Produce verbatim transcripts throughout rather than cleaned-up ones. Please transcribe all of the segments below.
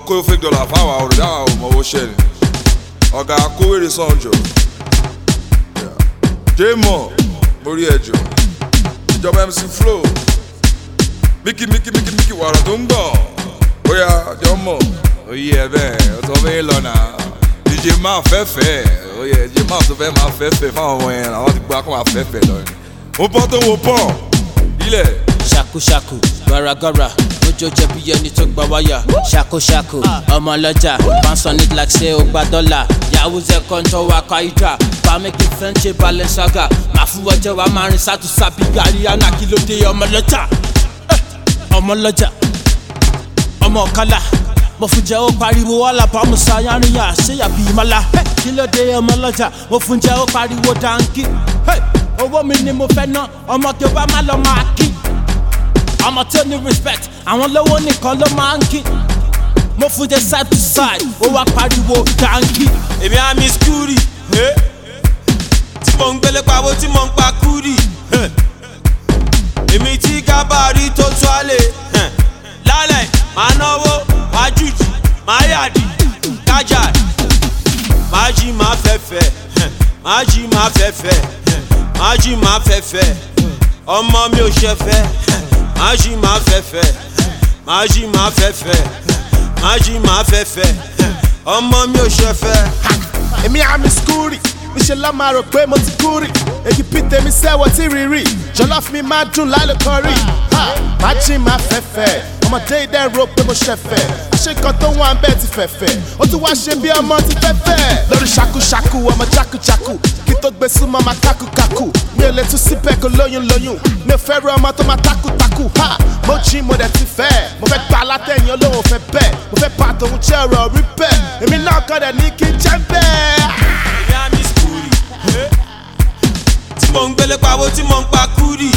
kó fake dollar fáwọn àwòrán dáhà ọmọ owó ṣẹ́ ni ọ̀gá kówèrè sànjọ jéèmọ̀ mórí ẹ̀jọ̀ ìjọba M C Flow míkí míkí míkí míkí wàrà tó ń gbọ̀ bóyá jọmọ̀ oyè ẹ̀ bẹ́ẹ̀ ọ̀tọ̀ fẹ́ lọ́nà D J máa fẹ́fẹ́ oyè D J máa tó fẹ́ máa fẹ́fẹ́ fáwọn ọmọ yẹn àwọn ti gba kó máa fẹ́fẹ́ lọ ni mo pọ́n tó mo pọ́n ilẹ̀. ṣàkóṣàkó garagara ojo jẹ bí ẹni tó gba wáyà ṣàkóṣàkó ọmọ ọlọ́jà fansan need like say ó gba dọ́là yahoo zẹ kọ́ńtọ́ wa kaidra pàmẹ́kì fẹ́ǹṣẹ̀ Balenciaga máa fún wọ́jẹ́ wa máa rìn sátúnṣà bí Ariana kí ló dé ọmọ ọlọ́jà ọmọ ọlọ́jà ọmọ ọ̀kálà mo fún jẹ́ ó pariwo alábàámu sayáríyà ṣéyà bíi mọ́lá kí ló dé ọmọ ọlọ́jà mo fún jẹ́ ó pariwo dáńkì owó mi ni mo fẹ́ ná ọmọ tí ó bá má lọ máa kí ọmọ tí ó ní respect àwọn lówó nìkan ló máa ń kí mo fún jẹ́ side to side ó wá pariwo dáńkì. èmi á mi skúrì tí mò ń gbélé pawó tí mò ń pa kúrì èmi tí gábàárì tó tó àlè lálẹ́ máa náwó máa jùjì máa yàdí kájà máa jí máa fẹ́fẹ́ máa jí máa fẹ́fẹ́ máa jí máa fẹ́fẹ́ ọmọ mi ò ṣẹ̀fẹ̀ máa jí máa fẹ́fẹ́ máa jí máa fẹ́fẹ́ máa jí máa fẹ́fẹ́ ọmọ mi ò ṣẹ̀fẹ̀. èmi àmì skúrì níṣẹ́ la máa rò pé mo ti kú rí èyí bí tèmi sẹ́wọ̀ tí rírì jọlọ́fù mi máa dùn lálùkọ́ rí máa jí máa fẹ́fẹ́ ọmọdé ìdẹ́ ro pé mo ṣẹ̀fẹ̀ àṣekàn tó wà ń bẹ́ẹ̀ ti fẹ̀fẹ̀ ó tún wá ṣe bí ọmọ ti fẹ́fẹ́ lórí ṣakúṣakú ọmọ jákújákú kí tó gbé súnmọ́ máa kákúkákú mi ò lè tún síbẹ̀ kó lóyún lóyún mi ò fẹ́ rí ọmọ tó máa tákútákú ha mo jí mo dẹ̀ ti fẹ́ mo fẹ́ gba alátẹ̀yìn olóhùn fẹ́ bẹ́ẹ̀ mo fẹ́ bá tòun jẹ́ ọ̀rọ̀ rí bẹ́ẹ̀ èmi náà kọ́ dẹ̀ ní kí n jẹ́ bẹ́ẹ̀. tí mò ń gbélé pawó tí mò ń pa kúrì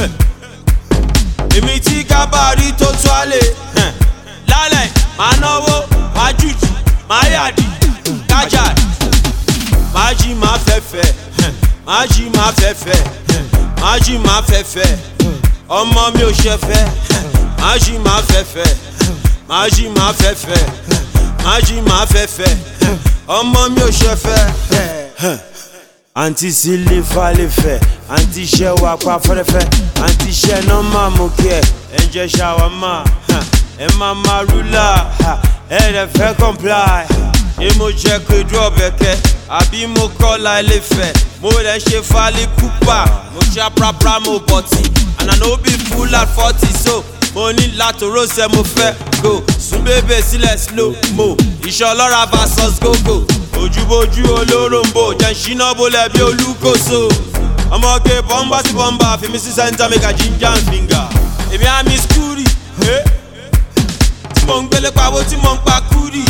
èmi tí gábàárì tó tó àlè lálẹ́ máa náwó máa jùjì máa yàdí kájà máa jí máa fẹ́fẹ́ máa jí máa fẹ́fẹ́ máa jí máa fẹ́fẹ́ ọmọ mi ò ṣẹ̀fẹ̀ máa jí máa fẹ́fẹ́ máa jí máa fẹ́fẹ́ máa jí máa fẹ́fẹ́ ọmọ mi ò ṣẹ̀fẹ̀. àǹtí sílé falẹ̀ fẹ́ àǹtí iṣẹ́ wa pa fẹ́rẹ́fẹ́ àǹtí iṣẹ́ náà máa mú kí ẹ ẹ ń jẹ́ ṣàwámà ẹ máa máa rúlà ẹ rẹ̀ fẹ́ comply ṣé mo jẹ́ pé dúró bẹ̀kẹ́ àbí mo kọ́ la ilé fẹ́ mo rẹ̀ ṣe falẹ̀ kúpà mo ṣe prapra mo bọ̀tì and I no be full at forty so mo ní látòrò ṣe mo fẹ́ go sún bébè sílẹ̀ slow mo iṣẹ́ ọlọ́ra versus gogo ojúbójú olóròǹbó jẹ́ ṣínà bolẹ̀ bí olúkòso ọmọge bọ́mbà sí bọ́mbà fèmí sí sẹ́ńtà mẹ́ka ginger and finger èmi á mi skúrì tí mò ń gbélé pawó tí mò ń pa kúrì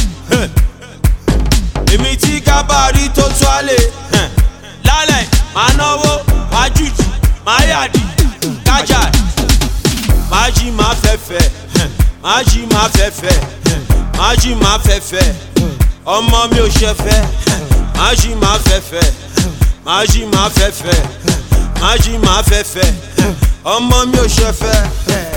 èmi tí gábàárì tó tó àlè lálẹ́ máa náwó máa jùjì máa yàdí kájà máa jí máa fẹ́fẹ́ máa jí máa fẹ́fẹ́ máa jí máa fẹ́fẹ́ ọmọ mi ò ṣẹ̀fẹ̀ máa jí máa fẹ́fẹ́ máa jí máa fẹ́fẹ́ máa jí máa fẹ́fẹ́ ọmọ mi ò ṣẹ̀fẹ̀.